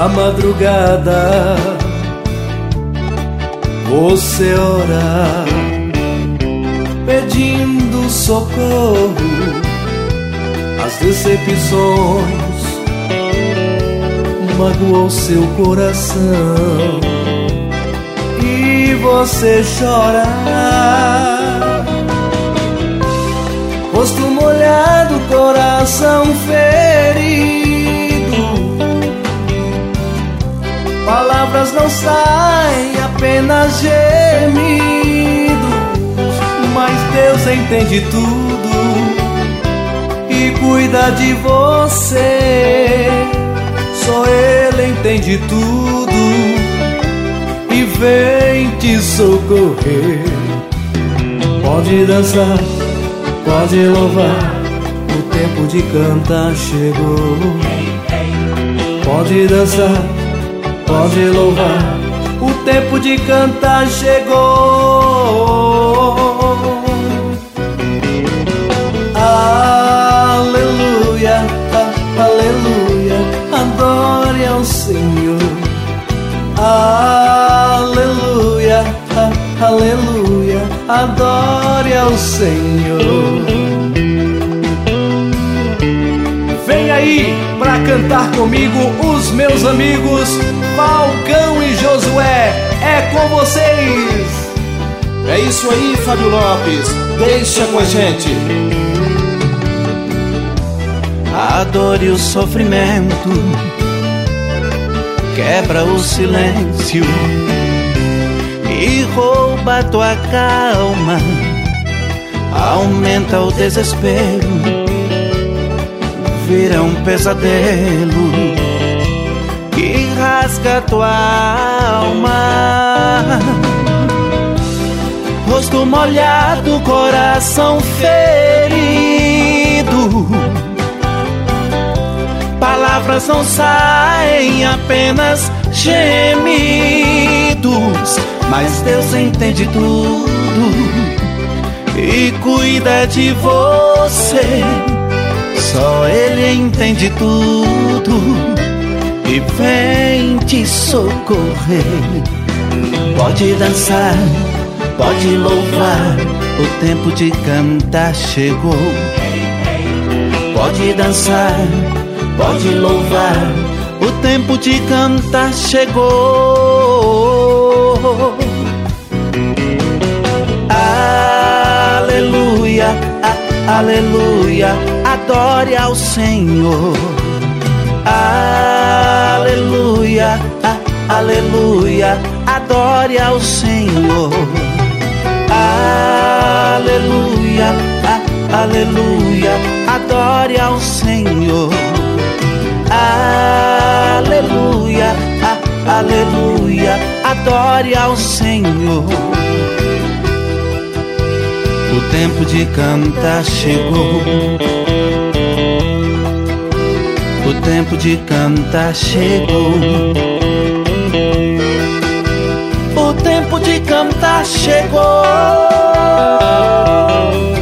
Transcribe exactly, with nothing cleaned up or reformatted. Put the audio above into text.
na madrugada você ora, pedindo socorro. As decepções magoou seu coração e você chora, rosto molhado, coração ferido. Palavras não saem, apenas gemidos. Mas Deus entende tudo e cuida de você. Só Ele entende tudo e vem te socorrer. Pode dançar, pode louvar, o tempo de cantar chegou. Pode dançar, pode louvar, o tempo de cantar chegou. Aleluia, aleluia, adore ao Senhor. Aleluia, aleluia, adore ao Senhor. Vem aí pra cantar comigo, os meus amigos Falcão e Josué, é com vocês. É isso aí, Fábio Lopes, deixa com a gente. A dor e o sofrimento quebra o silêncio e rouba tua calma, aumenta o desespero, vira um pesadelo que rasga tua alma. Rosto molhado, coração ferido, palavras não saem, apenas gemidos. Mas Deus entende tudo e cuida de você. Só Ele entende tudo e vem te socorrer. Pode dançar, pode louvar, o tempo de cantar chegou. Pode dançar, pode louvar, o tempo de cantar chegou. Aleluia, a, aleluia, adore ao Senhor. Aleluia, a, aleluia, adore ao Senhor. Aleluia, a, aleluia, adore ao Senhor. Aleluia, a, aleluia, adore ao Senhor. O tempo de cantar chegou. O tempo de cantar chegou. O tempo de cantar chegou.